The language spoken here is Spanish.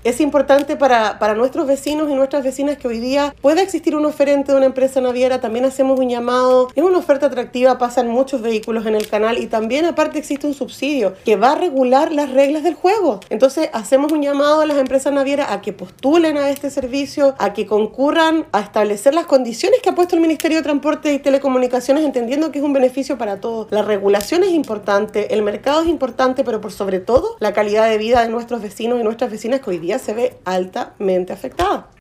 es importante para nuestros vecinos y nuestras vecinas que hoy día pueda existir un oferente de una empresa naviera. También hacemos un llamado, es una oferta atractiva, pasan muchos vehículos en el canal y también aparte existe un subsidio que va a regular las reglas del juego. Entonces hacemos un llamado a las empresas navieras a que postulen a este servicio, a que concurran a establecer las condiciones que ha puesto el Ministerio de Transporte y Telecomunicaciones, entendiendo que es un beneficio para todos. La regulación es importante, el mercado es importante, pero por sobre todo la calidad de vida de nuestros vecinos y nuestras vecinas que hoy día se ve altamente afectada.